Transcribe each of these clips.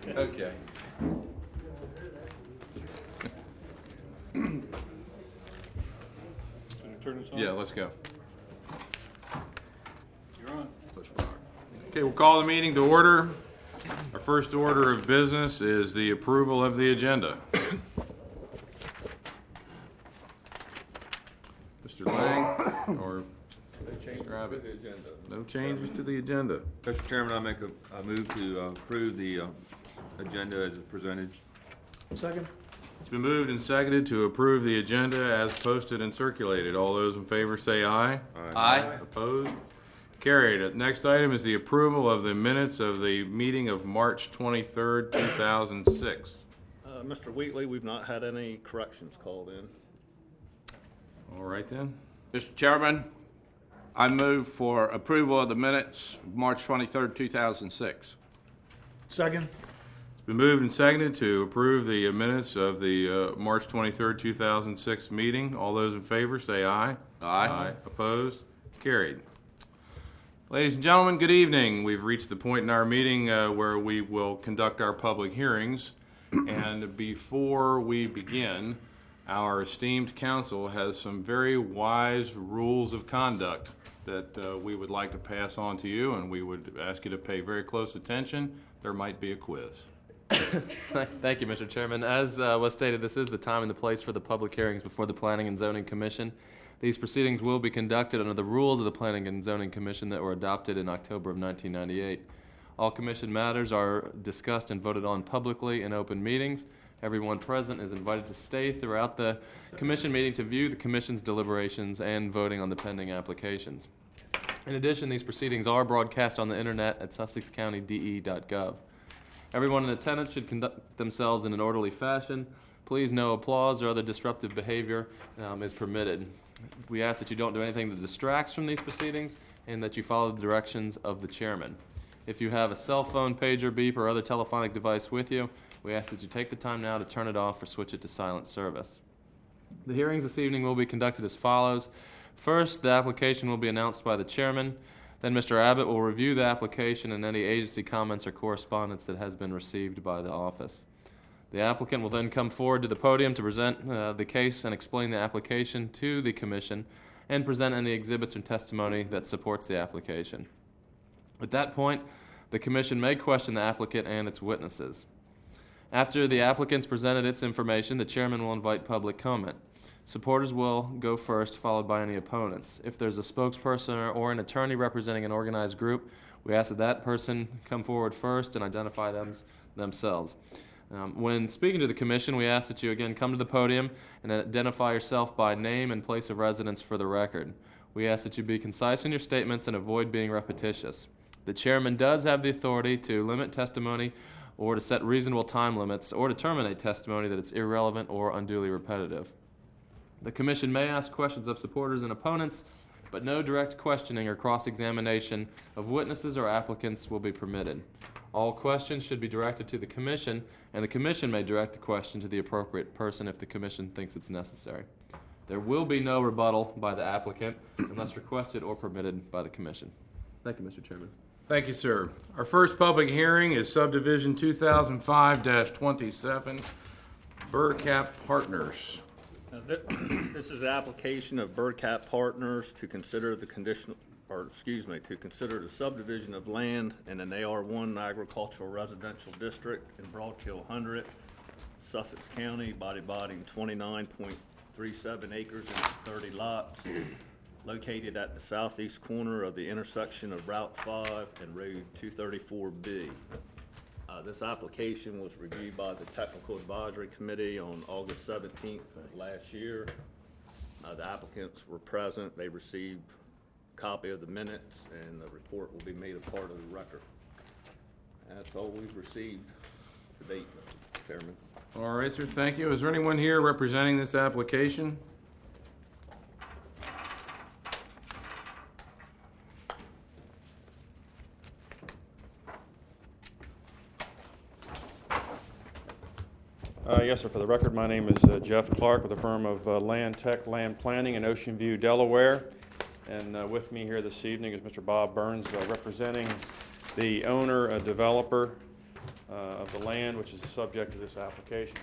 Okay. Turn this on? Yeah, let's go. You're on. Okay, we'll call the meeting to order. Our first order of business is the approval of the agenda. Mr. Lang or Mr. Abbott? No changes to the agenda. Mr. Chairman, I make a move to approve the agenda as presented. Second. It's been moved and seconded to approve the agenda as posted and circulated. All those in favor say aye. Aye. Opposed? Carried. Next item is the approval of the minutes of the meeting of March 23rd, 2006. Mr. Wheatley, we've not had any corrections called in. All right then. Mr. Chairman, I move for approval of the minutes, March 23rd, 2006. Second. It's been moved and seconded to approve the minutes of the March 23rd, 2006 meeting. All those in favor say aye. Aye. Opposed? Carried. Ladies and gentlemen, good evening. We've reached the point in our meeting where we will conduct our public hearings. And before we begin, our esteemed council has some very wise rules of conduct that we would like to pass on to you, and we would ask you to pay very close attention. There might be a quiz. Thank you, Mr. Chairman. As was stated, this is the time and the place for the public hearings before the Planning and Zoning Commission. These proceedings will be conducted under the rules of the Planning and Zoning Commission that were adopted in October of 1998. All commission matters are discussed and voted on publicly in open meetings. Everyone present is invited to stay throughout the commission meeting to view the commission's deliberations and voting on the pending applications. In addition, these proceedings are broadcast on the internet at sussexcountyde.gov. Everyone in attendance should conduct themselves in an orderly fashion. Please, no applause or other disruptive behavior is permitted. We ask that you don't do anything that distracts from these proceedings and that you follow the directions of the chairman. If you have a cell phone, pager, beep, or other telephonic device with you, we ask that you take the time now to turn it off or switch it to silent service. The hearings this evening will be conducted as follows. First, the application will be announced by the chairman. Then Mr. Abbott will review the application and any agency comments or correspondence that has been received by the office. The applicant will then come forward to the podium to present the case and explain the application to the commission and present any exhibits or testimony that supports the application. At that point, the commission may question the applicant and its witnesses. After the applicant's presented its information, the chairman will invite public comment. Supporters will go first, followed by any opponents. If there's a spokesperson or an attorney representing an organized group, we ask that that person come forward first and identify themselves. When speaking to the commission, we ask that you again come to the podium and identify yourself by name and place of residence for the record. We ask that you be concise in your statements and avoid being repetitious. The chairman does have the authority to limit testimony or to set reasonable time limits or to terminate testimony that is irrelevant or unduly repetitive. The commission may ask questions of supporters and opponents, but no direct questioning or cross-examination of witnesses or applicants will be permitted. All questions should be directed to the commission, and the commission may direct the question to the appropriate person if the commission thinks it's necessary. There will be no rebuttal by the applicant unless requested or permitted by the commission. Thank you, Mr. Chairman. Thank you, sir. Our first public hearing is Subdivision 2005-27, Burcap Partners. This is the application of Burcap Partners to consider the subdivision of land in an AR1 agricultural residential district in Broadkill 100, Sussex County, bodying 29.37 acres and 30 lots, located at the southeast corner of the intersection of Route 5 and Road 234B. This application was reviewed by the Technical Advisory Committee on August 17th of last year. The applicants were present. They received a copy of the minutes, and the report will be made a part of the record. That's all we've received to date, Mr. Chairman. All right, sir, thank you. Is there anyone here representing this application? Yes, sir. For the record, my name is Jeff Clark with the firm of Land Tech Land Planning in Ocean View, Delaware. And with me here this evening is Mr. Bob Burns, representing the owner, developer of the land which is the subject of this application.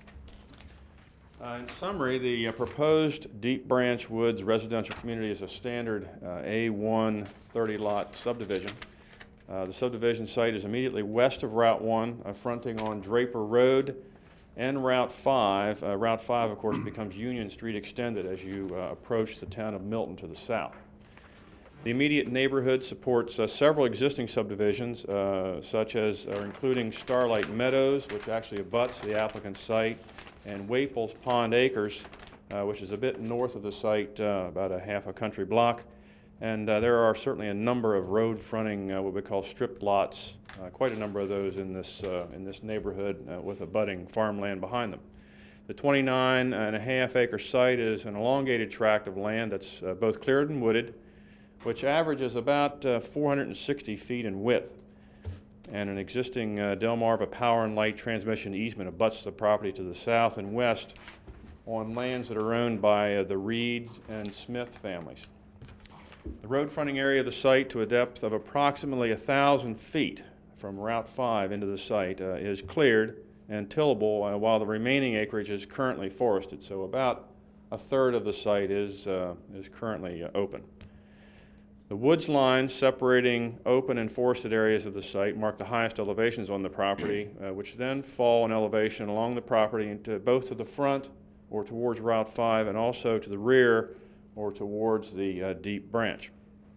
In summary, the proposed Deep Branch Woods residential community is a standard A1 30-lot subdivision. The subdivision site is immediately west of Route 1, fronting on Draper Road and Route 5. Route 5, of course, becomes Union Street extended as you approach the town of Milton to the south. The immediate neighborhood supports several existing subdivisions, such as including Starlight Meadows, which actually abuts the applicant's site, and Waples Pond Acres, which is a bit north of the site, about a half a country block. And there are certainly a number of road fronting, what we call strip lots, quite a number of those in this neighborhood with abutting farmland behind them. The 29.5 acre site is an elongated tract of land that's both cleared and wooded, which averages about 460 feet in width. And an existing Delmarva power and light transmission easement abuts the property to the south and west on lands that are owned by the Reeds and Smith families. The road fronting area of the site, to a depth of approximately 1,000 feet from Route 5 into the site, is cleared and tillable, while the remaining acreage is currently forested. So about a third of the site is currently open. The woods lines separating open and forested areas of the site mark the highest elevations on the property, which then fall in elevation along the property into both to the front or towards Route 5 and also to the rear or towards the Deep Branch.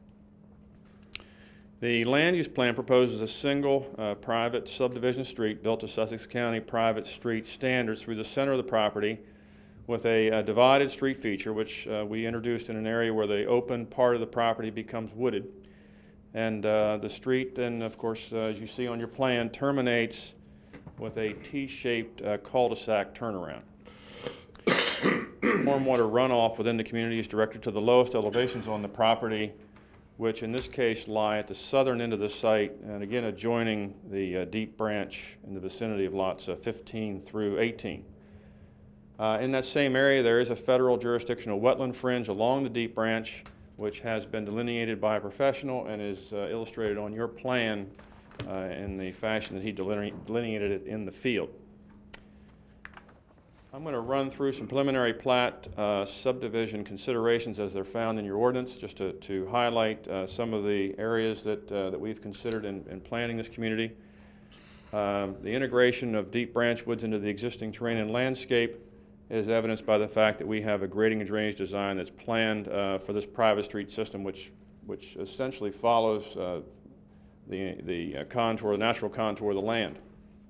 The land use plan proposes a single private subdivision street built to Sussex County private street standards through the center of the property, with a divided street feature, which we introduced in an area where the open part of the property becomes wooded. And the street then, of course, as you see on your plan, terminates with a T-shaped cul-de-sac turnaround. Stormwater runoff within the community is directed to the lowest elevations on the property, which in this case lie at the southern end of the site, and again adjoining the Deep Branch in the vicinity of lots 15 through 18. In that same area, there is a federal jurisdictional wetland fringe along the Deep Branch, which has been delineated by a professional and is illustrated on your plan in the fashion that he delineated it in the field. I'm going to run through some preliminary plat subdivision considerations as they're found in your ordinance, just to highlight some of the areas that we've considered in planning this community. The integration of Deep Branch Woods into the existing terrain and landscape is evidenced by the fact that we have a grading and drainage design that's planned for this private street system, which essentially follows the contour, the natural contour of the land.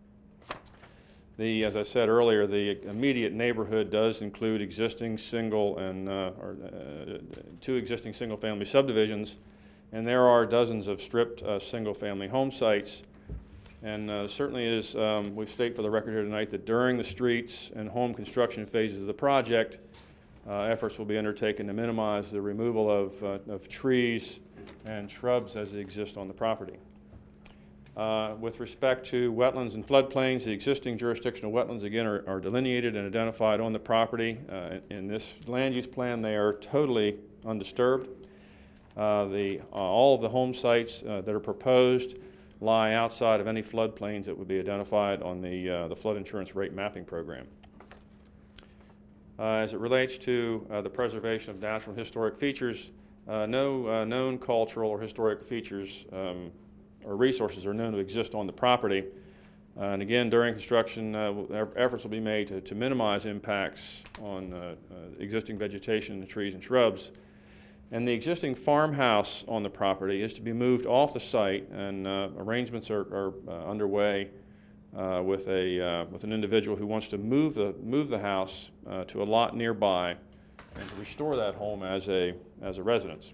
As I said earlier, the immediate neighborhood does include existing single and two existing single-family subdivisions, and there are dozens of stripped single-family home sites. And certainly is, we state for the record here tonight that during the streets and home construction phases of the project, efforts will be undertaken to minimize the removal of trees and shrubs as they exist on the property. With respect to wetlands and floodplains, the existing jurisdictional wetlands, again, are delineated and identified on the property. In this land use plan, they are totally undisturbed. All of the home sites that are proposed lie outside of any floodplains that would be identified on the flood insurance rate mapping program. As it relates to the preservation of natural and historic features, no known cultural or historic features or resources are known to exist on the property. And again, during construction, efforts will be made to minimize impacts on existing vegetation, trees, and shrubs. And the existing farmhouse on the property is to be moved off the site, and arrangements are underway with an individual who wants to move the house to a lot nearby and to restore that home as a residence.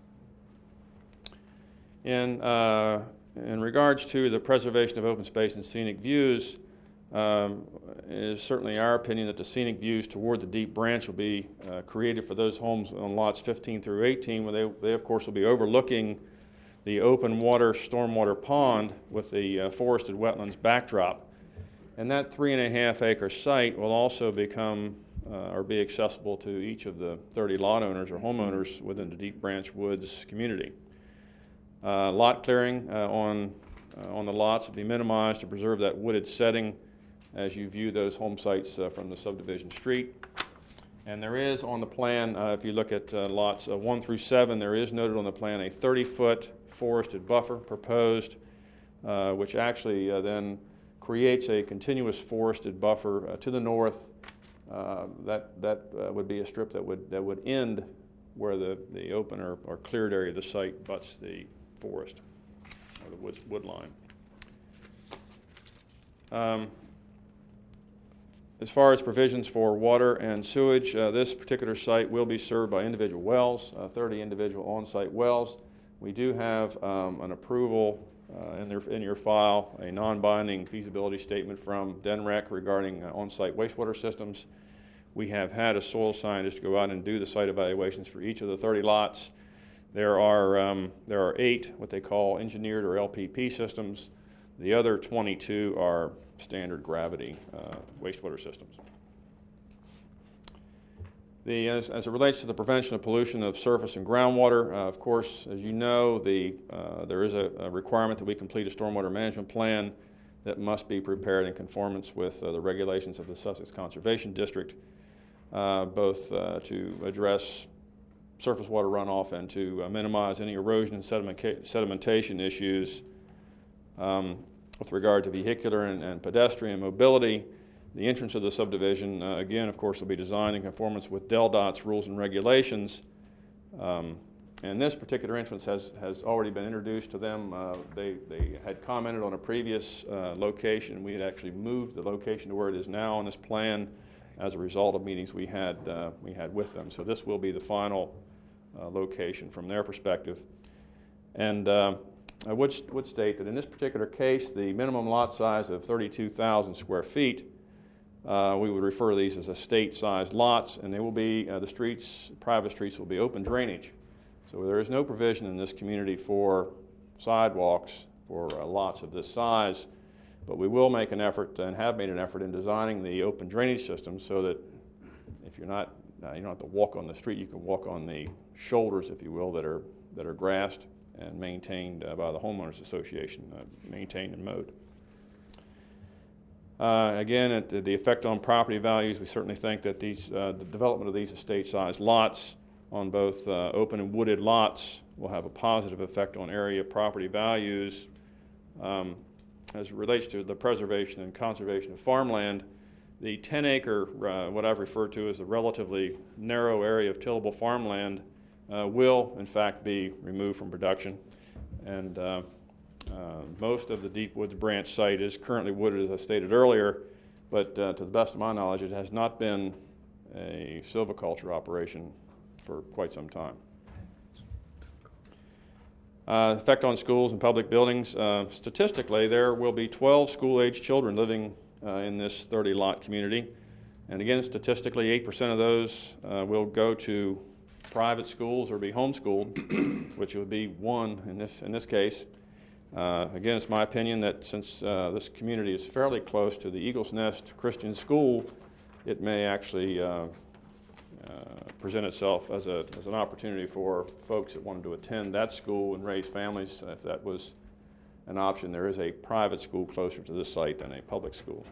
In regards to the preservation of open space and scenic views, it is certainly our opinion that the scenic views toward the Deep Branch will be created for those homes on lots 15 through 18, where they of course will be overlooking the open water stormwater pond with the forested wetlands backdrop. And that 3.5 acre site will also become or be accessible to each of the 30 lot owners or homeowners within the Deep Branch Woods community. Lot clearing on on the lots will be minimized to preserve that wooded setting as you view those home sites from the subdivision street. And there is on the plan, if you look at lots 1 through 7, there is noted on the plan a 30-foot forested buffer proposed, which actually then creates a continuous forested buffer to the north. That would be a strip that would end where the open or cleared area of the site butts the forest or the wood line. As far as provisions for water and sewage, this particular site will be served by individual wells, 30 individual on-site wells. We do have an approval in your file, a non-binding feasibility statement from DENREC regarding on-site wastewater systems. We have had a soil scientist go out and do the site evaluations for each of the 30 lots. There are 8 what they call engineered or LPP systems. The other 22 are standard gravity wastewater systems. As it relates to the prevention of pollution of surface and groundwater, of course, as you know, there is a requirement that we complete a stormwater management plan that must be prepared in conformance with the regulations of the Sussex Conservation District, both to address surface water runoff and to minimize any erosion and sedimentation issues. With regard to vehicular and pedestrian mobility, the entrance of the subdivision, again, of course, will be designed in conformance with DELDOT's rules and regulations. And this particular entrance has already been introduced to them. They had commented on a previous location. We had actually moved the location to where it is now on this plan as a result of meetings we had with them. So this will be the final location from their perspective. And I would state that in this particular case, the minimum lot size of 32,000 square feet, we would refer to these as estate-sized lots, and they will be, private streets will be open drainage. So there is no provision in this community for sidewalks for lots of this size, but we will make an effort and have made an effort in designing the open drainage system so that if you don't have to walk on the street, you can walk on the shoulders, if you will, that are grassed and maintained by the homeowners association, maintained and mowed. Again, the effect on property values, we certainly think that the development of these estate-sized lots on both open and wooded lots will have a positive effect on area property values. As it relates to the preservation and conservation of farmland, the 10-acre, what I've referred to as a relatively narrow area of tillable farmland, will, in fact, be removed from production. And most of the Deep Woods Branch site is currently wooded, as I stated earlier, but to the best of my knowledge, it has not been a silviculture operation for quite some time. Effect on schools and public buildings. Statistically, there will be 12 school-age children living in this 30-lot community. And again, statistically, 8% of those will go to private schools or be homeschooled, which would be one in this case. Again, it's my opinion that since this community is fairly close to the Eagles Nest Christian School, it may actually present itself as an opportunity for folks that wanted to attend that school and raise families. If that was an option, there is a private school closer to this site than a public school.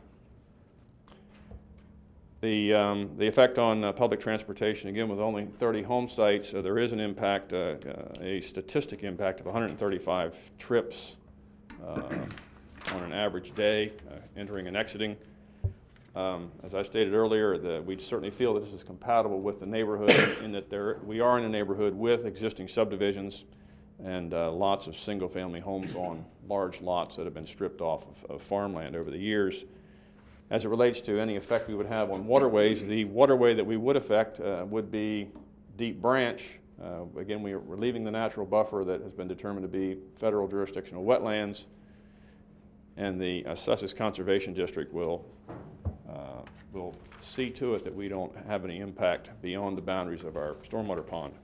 The effect on public transportation, again, with only 30 home sites, there is an impact, a statistic impact of 135 trips on an average day, entering and exiting. As I stated earlier, we certainly feel that this is compatible with the neighborhood in that we are in a neighborhood with existing subdivisions and lots of single-family homes on large lots that have been stripped off of farmland over the years. As it relates to any effect we would have on waterways, the waterway that we would affect would be Deep Branch. Again, we're leaving the natural buffer that has been determined to be federal jurisdictional wetlands, and the Sussex Conservation District will see to it that we don't have any impact beyond the boundaries of our stormwater pond.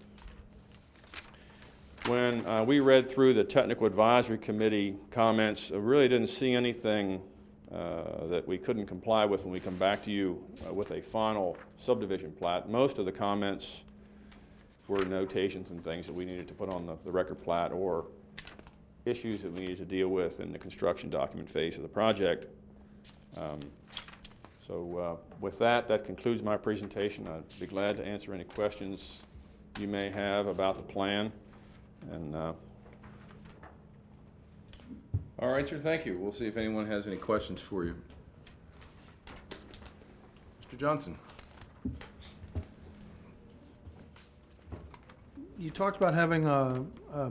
When we read through the Technical Advisory Committee comments, I really didn't see anything that we couldn't comply with when we come back to you with a final subdivision plat. Most of the comments were notations and things that we needed to put on the record plat or issues that we needed to deal with in the construction document phase of the project. With that concludes my presentation. I'd be glad to answer any questions you may have about the plan. And All right, sir, thank you. We'll see if anyone has any questions for you. Mr. Johnson. You talked about having a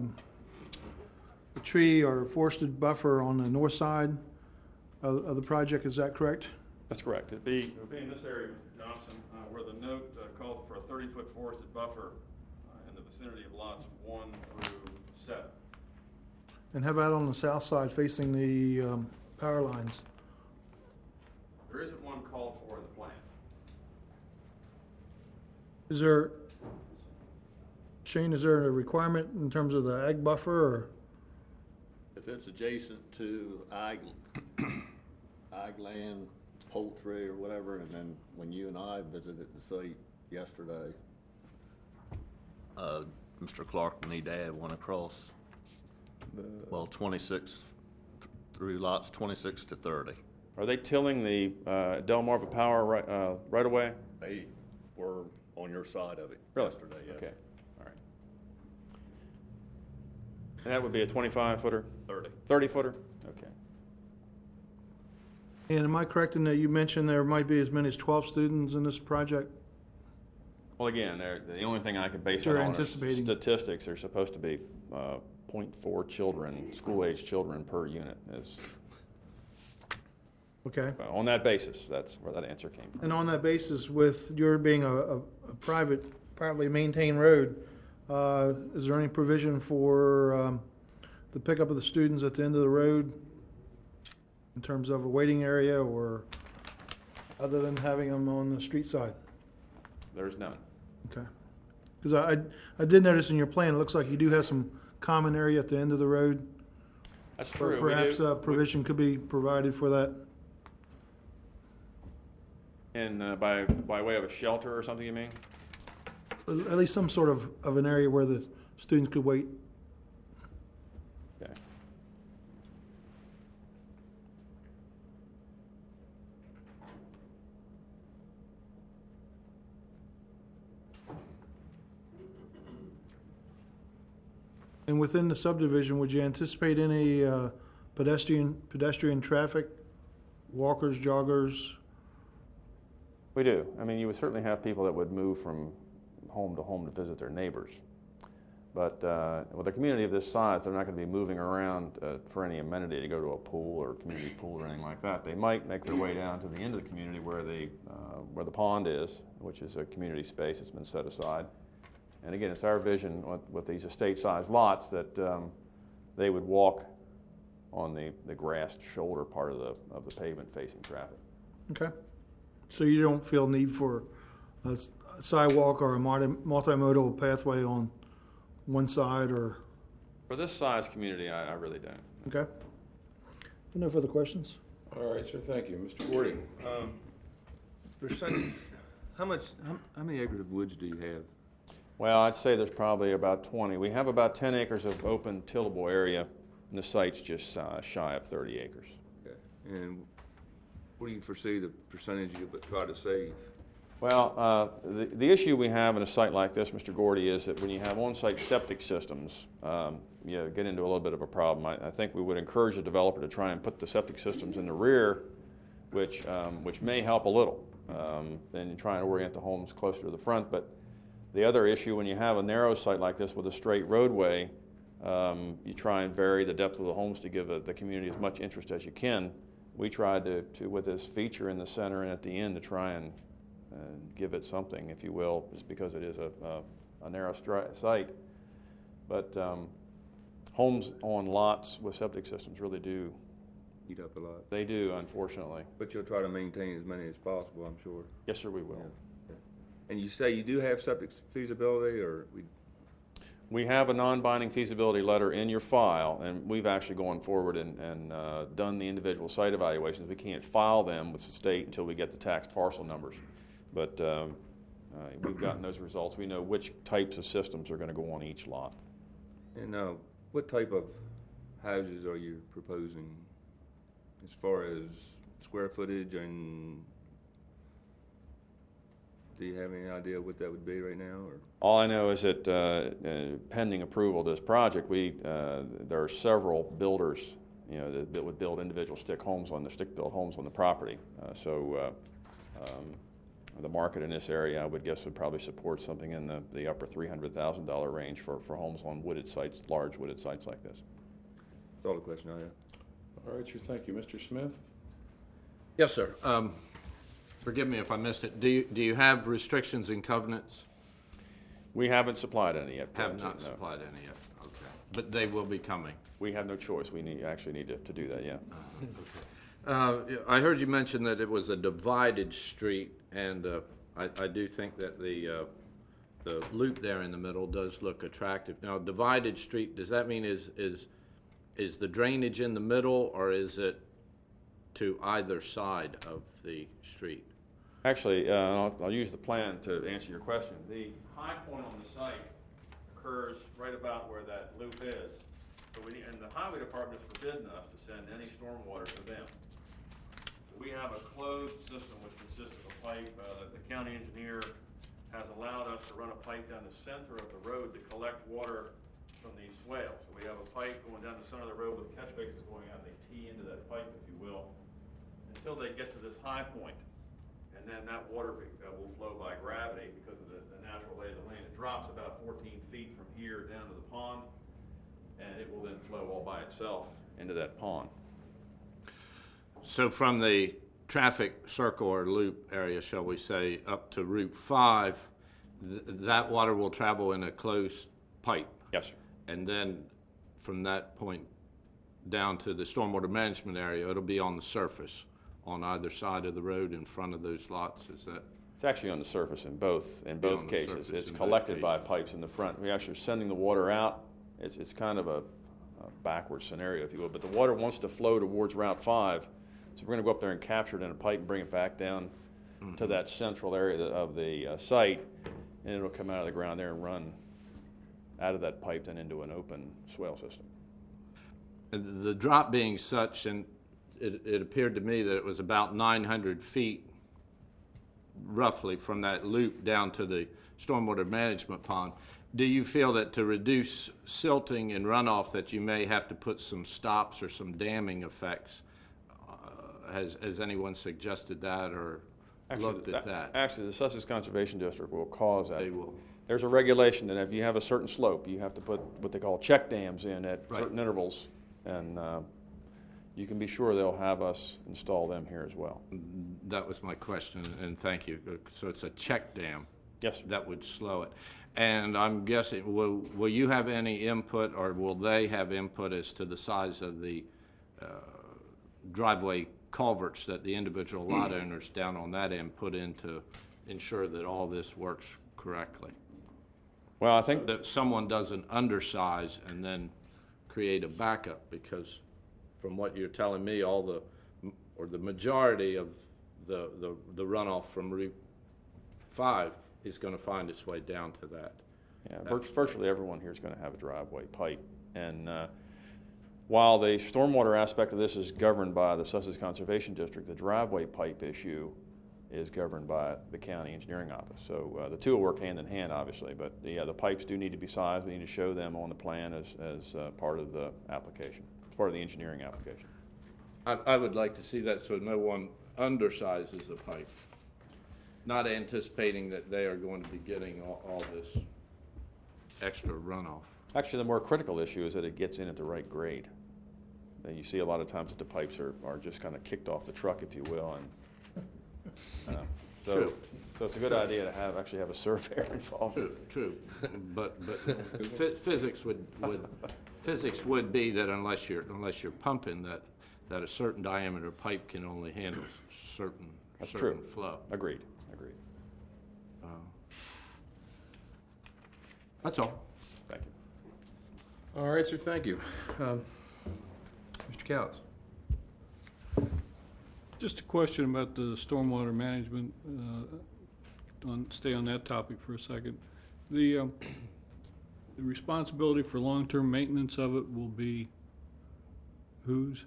tree or forested buffer on the north side of the project. Is that correct? that's correct. It would be in this area, Mr. Johnson, where the note calls for a 30-foot forested buffer in the vicinity of lots 1 through 7. And how about on the south side facing the power lines? There isn't one called for in the plan. Is there, Shane, is there a requirement in terms of the ag buffer or? If it's adjacent to ag land, poultry or whatever, and then when you and I visited the site yesterday, Mr. Clark and his dad went across, 26 through lots 26 to 30. Are they tilling the Delmarva Power right away? They were on your side of it Really? yesterday, yes. Okay, all right. And that would be a 25-footer? 30. 30-footer? Okay. And am I correct in that you mentioned there might be as many as 12 students in this project? Well, again, the only thing I could base it You're on is anticipating. statistics. There's supposed to be 0.4 children, school-age children per unit. Okay. On that basis, that's where that answer came from. And on that basis, with your being a privately maintained road, is there any provision for the pickup of the students at the end of the road in terms of a waiting area or other than having them on the street side? There's none. Okay. Because I did notice in your plan, it looks like you do have some common area at the end of the road. That's Or true. We perhaps do- provision could be provided for that. And by way of a shelter or something, you mean? At least some sort of an area where the students could wait. Okay. And within the subdivision, would you anticipate any pedestrian traffic, walkers, joggers? We do. I mean, you would certainly have people that would move from home to visit their neighbors. But with a community of this size, they're not going to be moving around for any amenity to go to a pool or a community pool or anything like that. They might make their way down to the end of the community where the pond is, which is a community space that's been set aside. And again, it's our vision with these estate-sized lots that they would walk on the grassed shoulder part of the pavement facing traffic. Okay. So you don't feel need for a sidewalk or a multimodal pathway on one side or? For this size community, I really don't. Okay. No further questions? All right, sir, thank you. Mr. Gordy. Percentage, how many acres of woods do you have? Well, I'd say there's probably about 20. We have about 10 acres of open tillable area, and the site's just shy of 30 acres. Okay. And what do you foresee the percentage you'll try to save? Well, the issue we have in a site like this, Mr. Gordy, is that when you have on-site septic systems, you get into a little bit of a problem. I think we would encourage the developer to try and put the septic systems in the rear, which may help a little. Then you try and orient the homes closer to the front. But the other issue, when you have a narrow site like this with a straight roadway, you try and vary the depth of the homes to give the community as much interest as you can. We tried to with this feature in the center and at the end, to try and give it something, if you will, just because it is a narrow site. But homes on lots with septic systems really do. Eat up a lot. They do, unfortunately. But you'll try to maintain as many as possible, I'm sure. Yes, sir, we will. Yeah. And you say you do have septic feasibility, or We have a non-binding feasibility letter in your file, and we've actually gone forward and done the individual site evaluations. We can't file them with the state until we get the tax parcel numbers. But we've gotten those results. We know which types of systems are going to go on each lot. And what type of houses are you proposing as far as square footage, and do you have any idea what that would be right now? Or? All I know is that pending approval of this project, there are several builders, that would build individual stick-built homes on the property. The market in this area, I would guess, would probably support something in the upper $300,000 range for homes on wooded sites, large wooded sites like this. That's all the question I have. All right, sir, thank you. Mr. Smith? Yes, sir. Forgive me if I missed it. Do you have restrictions and covenants? We haven't supplied any yet. Have not no. supplied any yet. Okay. But they will be coming. We have no choice. We actually need to do that, yeah. I heard you mention that it was a divided street, and I do think that the loop there in the middle does look attractive. Now, divided street, does that mean is the drainage in the middle, or is it to either side of the street? Actually, I'll use the plan to answer your question. The high point on the site occurs right about where that loop is. And the highway department has forbidden us to send any stormwater to them. So we have a closed system which consists of a pipe that the county engineer has allowed us to run a pipe down the center of the road to collect water from these swales. So we have a pipe going down the center of the road with catch basins going out, and they tee into that pipe, if you will, until they get to this high point. And then that water will flow by gravity because of the natural lay of the land. It drops about 14 feet from here down to the pond, and it will then flow all by itself into that pond. So from the traffic circle or loop area, shall we say, up to Route 5, that water will travel in a closed pipe? Yes, sir. And then from that point down to the stormwater management area, it'll be on the surface on either side of the road in front of those lots, is that? It's actually on the surface in both on the cases. surface It's in both collected by cases. pipes in the front. We actually are sending the water out. It's kind of a backward scenario, if you will, but the water wants to flow towards Route 5, so we're going to go up there and capture it in a pipe and bring it back down to that central area of the site, and it'll come out of the ground there and run out of that pipe then into an open swale system. And the drop being such, and it appeared to me that it was about 900 feet roughly from that loop down to the stormwater management pond. Do you feel that to reduce silting and runoff that you may have to put some stops or some damming effects? Has anyone suggested that or looked at that? Actually, the Sussex Conservation District will cause that. They will. There's a regulation that if you have a certain slope, you have to put what they call check dams in at Right. certain intervals, and you can be sure they'll have us install them here as well. That was my question, and thank you. So it's a check dam. Yes, sir. That would slow it. And I'm guessing, will you have any input, or will they have input as to the size of the driveway culverts that the individual lot owners down on that end put in to ensure that all this works correctly? Well, I think That someone doesn't undersize and then create a backup, because from what you're telling me, the majority of the runoff from Route 5 is going to find its way down to that. yeah, virtually everyone here is going to have a driveway pipe. And while the stormwater aspect of this is governed by the Sussex Conservation District, the driveway pipe issue is governed by the county engineering office. So the two will work hand in hand, obviously, but the pipes do need to be sized. We need to show them on the plan as part of the application, as part of the engineering application. I would like to see that so no one undersizes a pipe, not anticipating that they are going to be getting all this extra runoff. Actually, the more critical issue is that it gets in at the right grade. And you see a lot of times that the pipes are just kind of kicked off the truck, if you will, and True. So it's a good idea to actually have a surveyor involved. True. But physics would be that unless you're pumping, that a certain diameter pipe can only handle certain flow. Agreed. That's all. Thank you. All right, sir, thank you. Mr. Couts? Just a question about the stormwater management, stay on that topic for a second. The responsibility for long-term maintenance of it will be whose?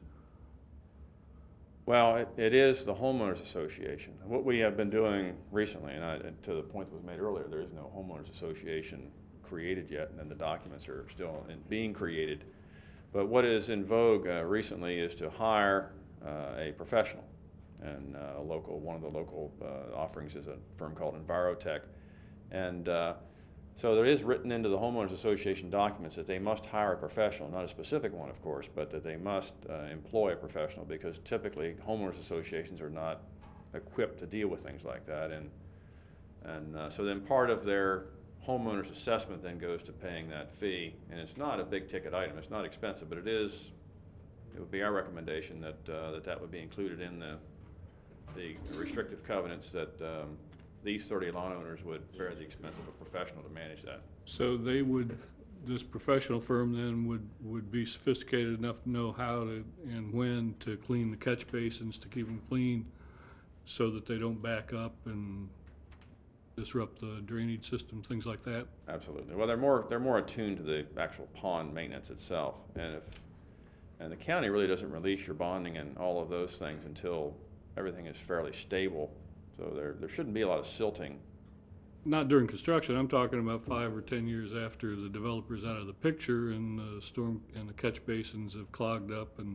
Well, it is the homeowners association. What we have been doing recently, and to the point that was made earlier, there is no homeowners association created yet, and the documents are still being created. But what is in vogue recently is to hire a professional, and one of the local offerings is a firm called Envirotech, and so there is written into the homeowners association documents that they must hire a professional, not a specific one, of course, but that they must employ a professional, because typically homeowners associations are not equipped to deal with things like that, and so then part of their homeowner's assessment then goes to paying that fee, and it's not a big ticket item. It's not expensive, but it would be our recommendation that that would be included in the restrictive covenants, that these 30 lot owners would bear the expense of a professional to manage that. So this professional firm then would be sophisticated enough to know how to and when to clean the catch basins, to keep them clean so that they don't back up and disrupt the drainage system, things like that? Absolutely. Well, they're more attuned to the actual pond maintenance itself, and the county really doesn't release your bonding and all of those things until everything is fairly stable. So there shouldn't be a lot of silting. Not during construction. I'm talking about 5 or 10 years after the developer's out of the picture and the storm and the catch basins have clogged up and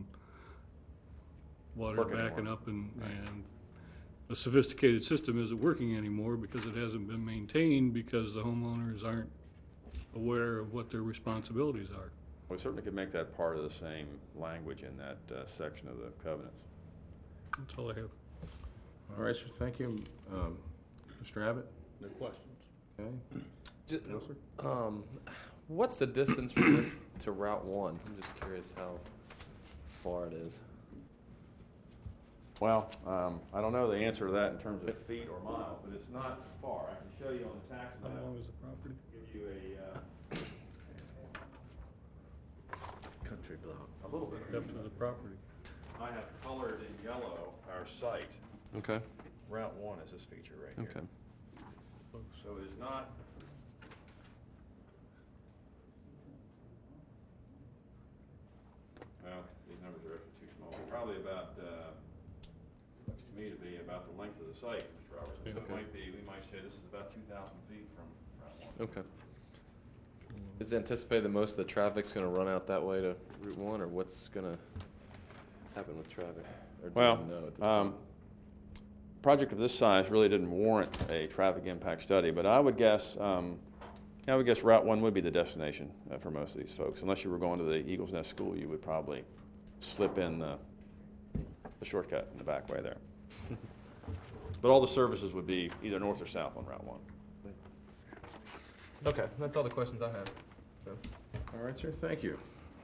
water Working backing anymore. up, and a sophisticated system isn't working anymore because it hasn't been maintained, because the homeowners aren't aware of what their responsibilities are. We certainly could make that part of the same language in that section of the covenants. That's all I have. All right, sir, thank you. Mr. Abbott? No questions. Okay. No, sir? What's the distance from this to Route 1? I'm just curious how far it is. Well, I don't know the answer to that in terms of feet or miles, but it's not far. I can show you on the tax How map. long is the property? Give you Country block. a little bit. Up to the property. I have colored in yellow our site. Okay. Route 1 is this feature right here. Okay. So it is not. Well, these numbers are actually too small. They're probably about, looks to me to be about the length of the site, Mr. Robertson. So it might be, we might say this is about 2,000 feet from Route 1. Okay. Is it anticipated that most of the traffic's going to run out that way to Route 1, or what's going to happen with traffic? Or do Well, you know at this point? project of this size really didn't warrant a traffic impact study, but I would guess Route 1 would be the destination for most of these folks. Unless you were going to the Eagles Nest School, you would probably slip in the shortcut in the back way there. But all the services would be either north or south on Route 1. Okay, that's all the questions I have. All right, sir, thank you.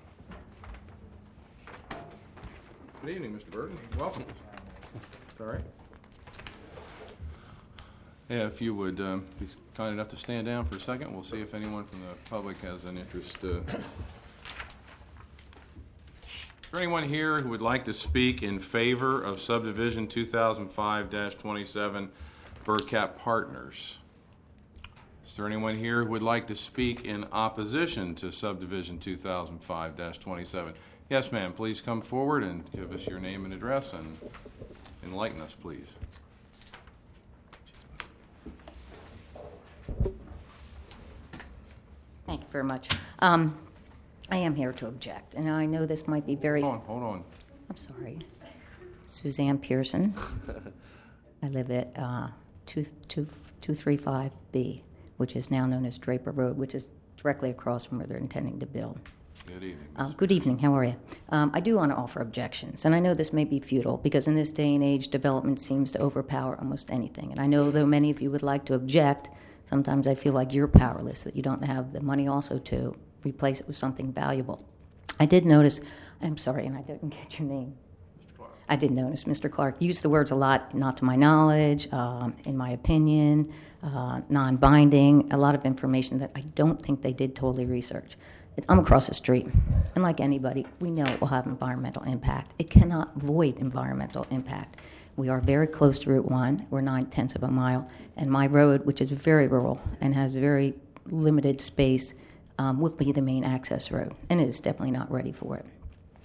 Good evening, Mr. Burton. Welcome. It's all right. Yeah, if you would be kind enough to stand down for a second, we'll see if anyone from the public has an interest. Is there anyone here who would like to speak in favor of subdivision 2005-27 Burkap Partners? Is there anyone here who would like to speak in opposition to subdivision 2005-27? Yes, ma'am, please come forward and give us your name and address and enlighten us, please. Thank you very much. I am here to object, and I know this might be very... Hold on. I'm sorry. Suzanne Pearson. I live at 235B, which is now known as Draper Road, which is directly across from where they're intending to build. Good evening. Good evening. How are you? I do want to offer objections, and I know this may be futile because in this day and age, development seems to overpower almost anything. And I know though many of you would like to object, sometimes I feel like you're powerless, that you don't have the money also to replace it with something valuable. I did notice, I'm sorry, and I didn't get your name. Mr. Clark. I did notice Mr. Clark used the words a lot, not to my knowledge, in my opinion, non-binding, a lot of information that I don't think they did totally research. I'm across the street, and like anybody, we know it will have environmental impact. It cannot void environmental impact. We are very close to Route 1. We're 9/10 of a mile, and my road, which is very rural and has very limited space, will be the main access road, and it is definitely not ready for it.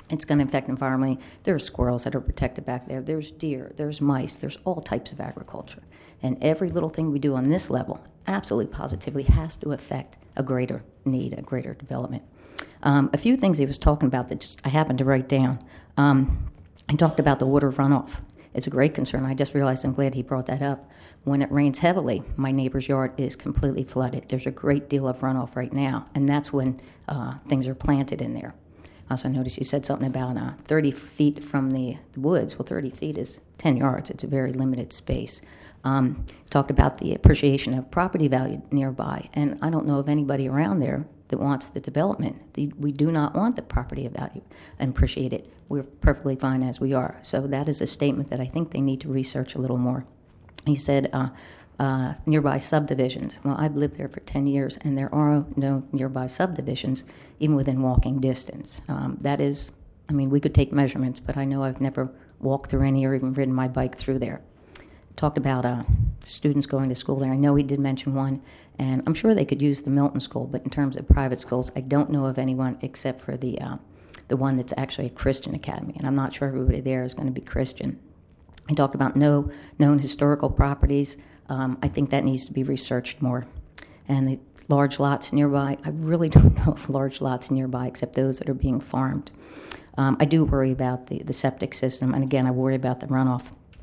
It's going to affect environment. There are squirrels that are protected back there. There's deer. There's mice. There's all types of agriculture. And every little thing we do on this level absolutely positively has to affect a greater need, a greater development. A few things he was talking about that I happened to write down. He talked about the water runoff. It's a great concern. I just realized I'm glad he brought that up. When it rains heavily, my neighbor's yard is completely flooded. There's a great deal of runoff right now, and that's when things are planted in there. Also, I noticed you said something about 30 feet from the woods. Well, 30 feet is 10 yards. It's a very limited space. Talked about the appreciation of property value nearby, and I don't know of anybody around there that wants the development. We do not want the property value and appreciate it. We're perfectly fine as we are. So that is a statement that I think they need to research a little more. He said nearby subdivisions. Well, I've lived there for 10 years, and there are no nearby subdivisions, even within walking distance. That is, I mean, we could take measurements, but I know I've never walked through any or even ridden my bike through there. Talked about students going to school there. I know he did mention one, and I'm sure they could use the Milton School, but in terms of private schools, I don't know of anyone except for the one that's actually a Christian academy, and I'm not sure everybody there is going to be Christian. He talked about no known historical properties. I think that needs to be researched more. And the large lots nearby, I really don't know of large lots nearby except those that are being farmed. I do worry about the septic system, and again, I worry about the runoff.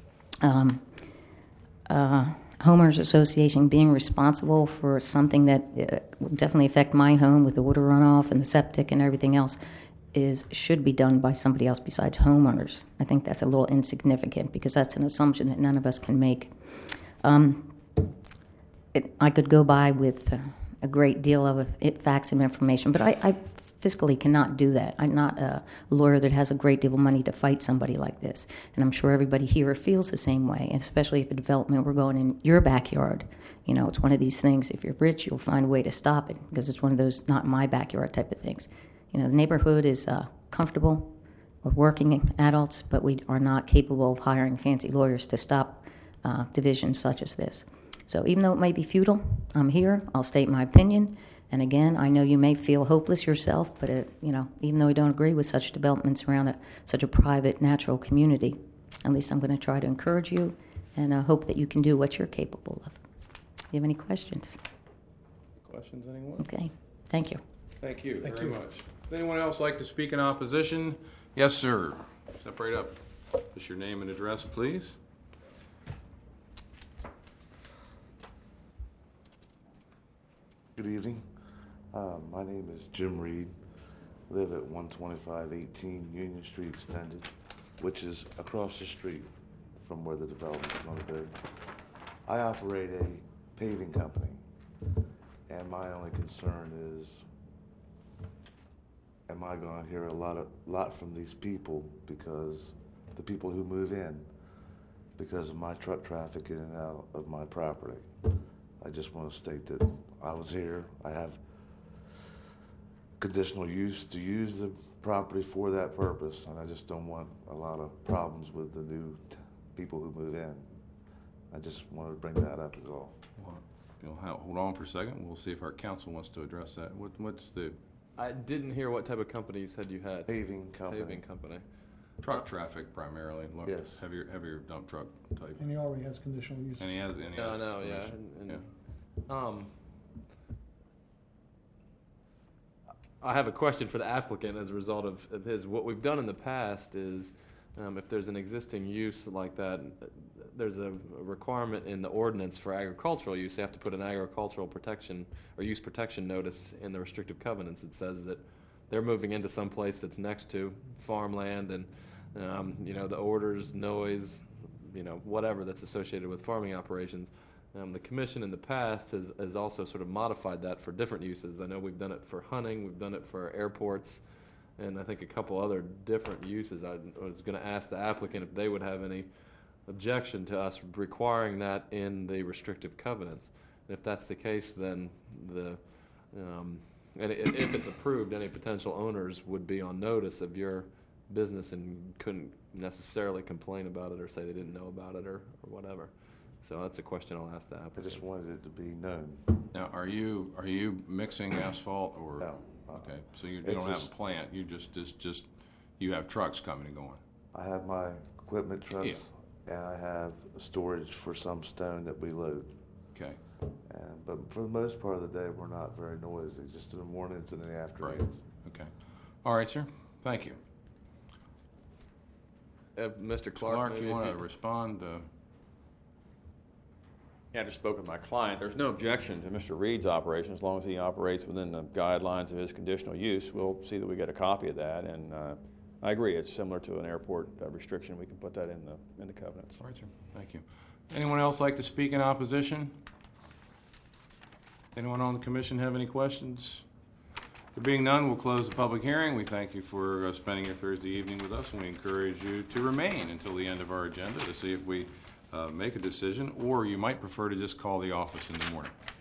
Homeowners Association being responsible for something that will definitely affect my home with the water runoff and the septic and everything else should be done by somebody else besides homeowners. I think that's a little insignificant because that's an assumption that none of us can make. I could go by with a great deal of facts and information, but I fiscally cannot do that. I'm not a lawyer that has a great deal of money to fight somebody like this. And I'm sure everybody here feels the same way, especially if a development were going in your backyard. You know, it's one of these things, if you're rich, you'll find a way to stop it because it's one of those not my backyard type of things. You know, the neighborhood is comfortable with working adults, but we are not capable of hiring fancy lawyers to stop divisions such as this. So even though it may be futile, I'm here. I'll state my opinion. And again, I know you may feel hopeless yourself, but even though I don't agree with such developments around such a private, natural community, at least I'm going to try to encourage you and hope that you can do what you're capable of. Do you have any questions? Questions, anyone? Okay. Thank you. Thank you very much. Does anyone else like to speak in opposition? Yes, sir. Step right up. Just your name and address, please. Good evening. My name is Jim Reed. Live at 12518 Union Street Extended, which is across the street from where the development is going to be. I operate a paving company, and my only concern is, am I going to hear a lot from these people, because the people who move in, because of my truck traffic in and out of my property. I just want to state that I was here. I have conditional use to use the property for that purpose, and I just don't want a lot of problems with the new people who move in. I just wanted to bring that up is all. Well, you'll hold on for a second. We'll see if our council wants to address that. What's the I didn't hear what type of company you said you had. Paving company. Paving company. truck traffic primarily? Yes. Heavier dump truck type. And he already has conditional use. And he has. No, yeah. I have a question for the applicant as a result of his. What we've done in the past is, if there's an existing use like that, there's a requirement in the ordinance for agricultural use. You have to put an agricultural protection or use protection notice in the restrictive covenants that says that they're moving into some place that's next to farmland and, the odors, noise, whatever that's associated with farming operations. The commission in the past has also sort of modified that for different uses. I know we've done it for hunting, we've done it for airports, and I think a couple other different uses. I was going to ask the applicant if they would have any objection to us requiring that in the restrictive covenants. And if that's the case, then if it's approved, any potential owners would be on notice of your business and couldn't necessarily complain about it or say they didn't know about it or whatever. So that's a question I'll ask the applicant. I just wanted it to be known. Now, are you mixing asphalt or? No. Okay, so you don't have a plant. You just You have trucks coming and going. I have my equipment trucks, and I have storage for some stone that we load. Okay. But for the most part of the day, we're not very noisy, just in the mornings and in the afternoons. Okay. All right, sir. Thank you. Mr. Clark, Clark, maybe you if want to respond? Yeah, I just spoke with my client. There's no objection to Mr. Reed's operation as long as he operates within the guidelines of his conditional use. We'll see that we get a copy of that, and I agree. It's similar to an airport restriction. We can put that in the covenants. All right, sir. Thank you. Anyone else like to speak in opposition? Anyone on the commission have any questions? There being none, we'll close the public hearing. We thank you for spending your Thursday evening with us, and we encourage you to remain until the end of our agenda to see if we make a decision, or you might prefer to just call the office in the morning.